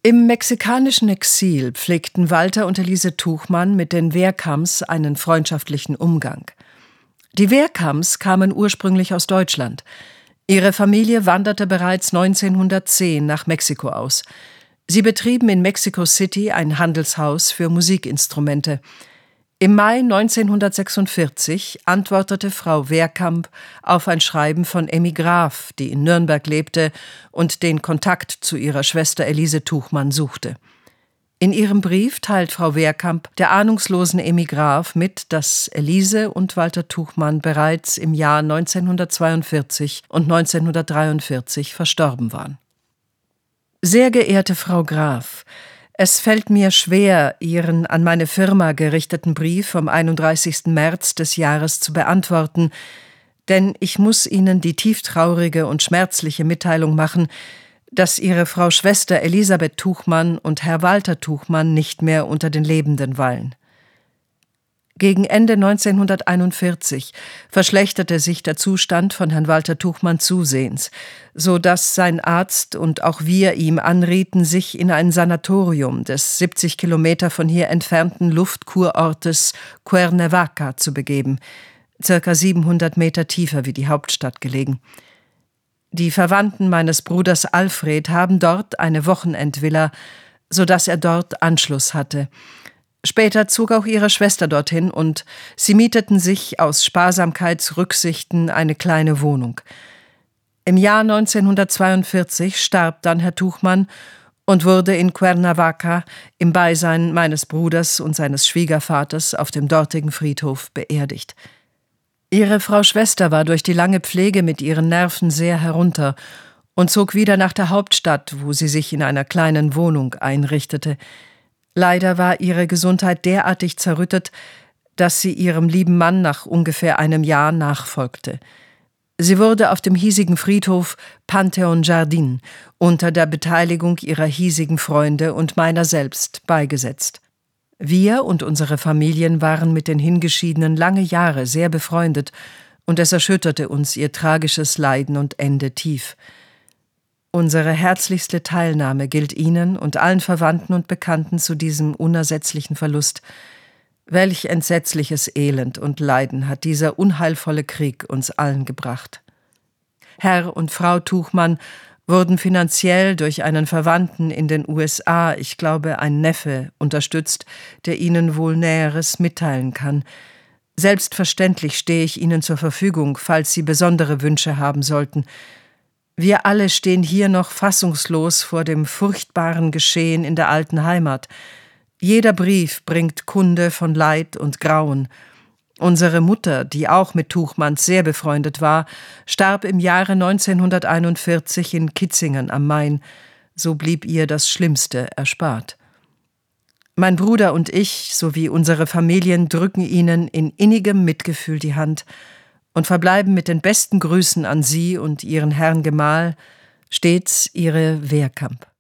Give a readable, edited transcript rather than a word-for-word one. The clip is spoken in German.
Im mexikanischen Exil pflegten Walter und Elise Tuchmann mit den Wehrkamps einen freundschaftlichen Umgang. Die Wehrkamps kamen ursprünglich aus Deutschland. Ihre Familie wanderte bereits 1910 nach Mexiko aus. Sie betrieben in Mexico City ein Handelshaus für Musikinstrumente. Im Mai 1946 antwortete Frau Wehrkamp auf ein Schreiben von Emmy Graf, die in Nürnberg lebte und den Kontakt zu ihrer Schwester Elise Tuchmann suchte. In ihrem Brief teilt Frau Wehrkamp der ahnungslosen Emmy Graf mit, dass Elise und Walter Tuchmann bereits im Jahr 1942 und 1943 verstorben waren. Sehr geehrte Frau Graf, es fällt mir schwer, Ihren an meine Firma gerichteten Brief vom 31. März des Jahres zu beantworten, denn ich muss Ihnen die tieftraurige und schmerzliche Mitteilung machen, dass Ihre Frau Schwester Elisabeth Tuchmann und Herr Walter Tuchmann nicht mehr unter den Lebenden weilen. Gegen Ende 1941 verschlechterte sich der Zustand von Herrn Walter Tuchmann zusehends, so dass sein Arzt und auch wir ihm anrieten, sich in ein Sanatorium des 70 Kilometer von hier entfernten Luftkurortes Cuernavaca zu begeben, circa 700 Meter tiefer wie die Hauptstadt gelegen. Die Verwandten meines Bruders Alfred haben dort eine Wochenendvilla, so dass er dort Anschluss hatte. Später zog auch ihre Schwester dorthin und sie mieteten sich aus Sparsamkeitsrücksichten eine kleine Wohnung. Im Jahr 1942 starb dann Herr Tuchmann und wurde in Cuernavaca im Beisein meines Bruders und seines Schwiegervaters auf dem dortigen Friedhof beerdigt. Ihre Frau Schwester war durch die lange Pflege mit ihren Nerven sehr herunter und zog wieder nach der Hauptstadt, wo sie sich in einer kleinen Wohnung einrichtete. Leider war ihre Gesundheit derartig zerrüttet, dass sie ihrem lieben Mann nach ungefähr einem Jahr nachfolgte. Sie wurde auf dem hiesigen Friedhof Pantheon Jardin unter der Beteiligung ihrer hiesigen Freunde und meiner selbst beigesetzt. Wir und unsere Familien waren mit den Hingeschiedenen lange Jahre sehr befreundet, und es erschütterte uns ihr tragisches Leiden und Ende tief. Unsere herzlichste Teilnahme gilt Ihnen und allen Verwandten und Bekannten zu diesem unersetzlichen Verlust. Welch entsetzliches Elend und Leiden hat dieser unheilvolle Krieg uns allen gebracht. Herr und Frau Tuchmann wurden finanziell durch einen Verwandten in den USA, ich glaube ein Neffe, unterstützt, der Ihnen wohl Näheres mitteilen kann. Selbstverständlich stehe ich Ihnen zur Verfügung, falls Sie besondere Wünsche haben sollten. Wir alle stehen hier noch fassungslos vor dem furchtbaren Geschehen in der alten Heimat. Jeder Brief bringt Kunde von Leid und Grauen. Unsere Mutter, die auch mit Tuchmanns sehr befreundet war, starb im Jahre 1941 in Kitzingen am Main. So blieb ihr das Schlimmste erspart. Mein Bruder und ich sowie unsere Familien drücken Ihnen in innigem Mitgefühl die Hand und verbleiben mit den besten Grüßen an Sie und Ihren Herrn Gemahl, stets Ihre Wehrkamp.